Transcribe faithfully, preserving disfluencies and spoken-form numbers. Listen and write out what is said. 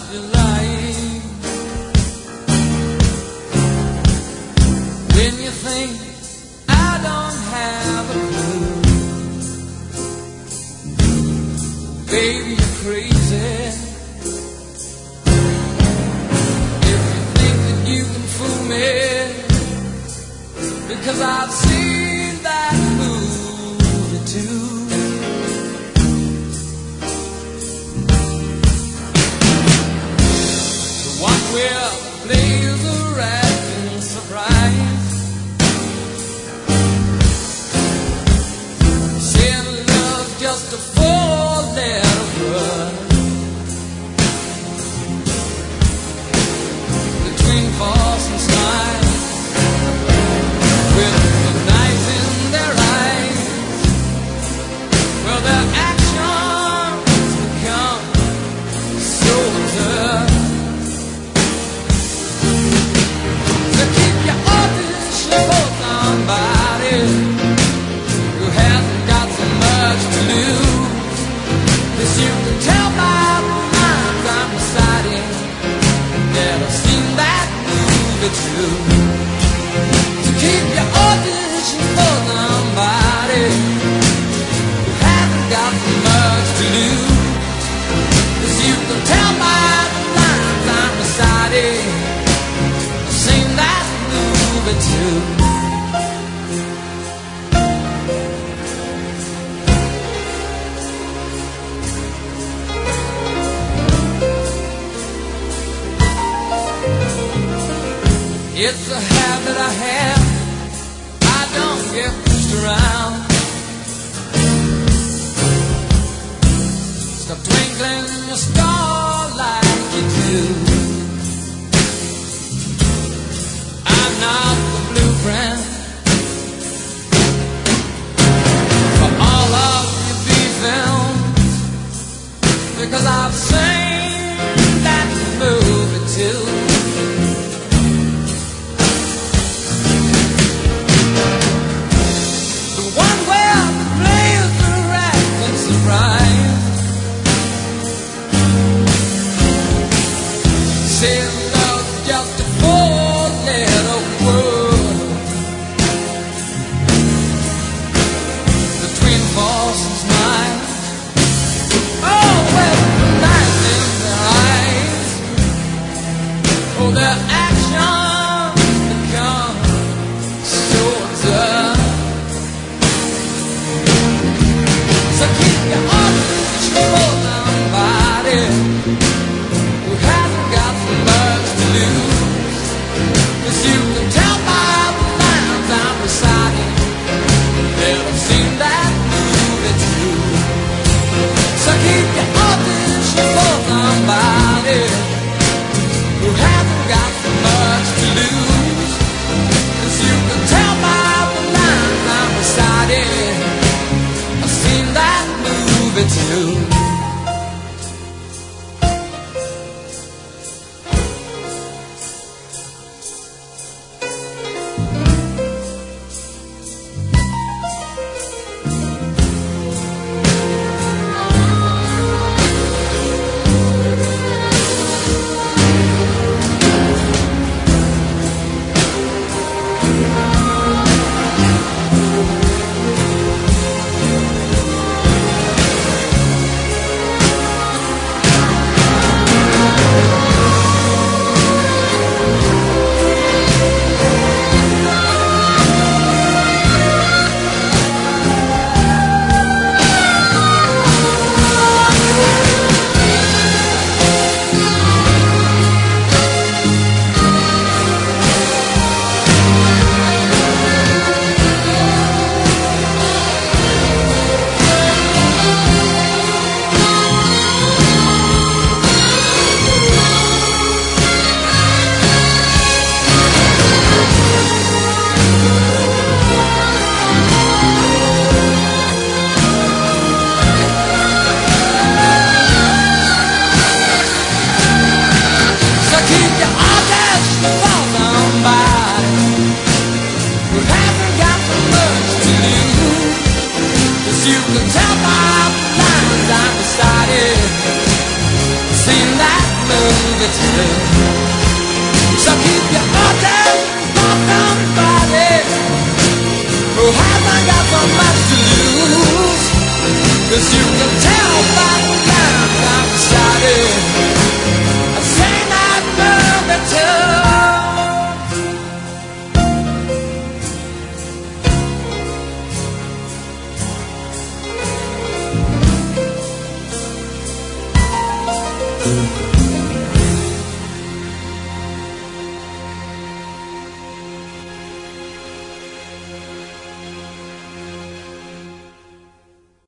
be lying when you think I don't have a clue. Baby, you're crazy if you think that you can fool me, because I've seen that movie too. The one where the players are acting surprised, saying love's just a four-letter word between false and smile, with the knife in their eyes. Well, their actions become so absurd. So keep your audition for somebody who hasn't got so much to lose. 'Cause you can tell by the lines I'm reciting that I've seen that movie too. So keep your audition for somebody who hasn't got so much to lose. 'Cause you can tell by the lines I'm reciting I've seen that movie too. It's a habit I have, I don't get pushed around. Stop twinkling your star like you do. I'm not the blueprint for all of your B-films, because I've seen that movie too. Say love's just a four-letter word between false and smile. Oh, well, the knife in their eyes. Oh, their actions become so absurd. So keep your audition for somebody who hasn't got so much tell. So keep your heart somebody who hasn't got so much to lose, 'cause you can tell by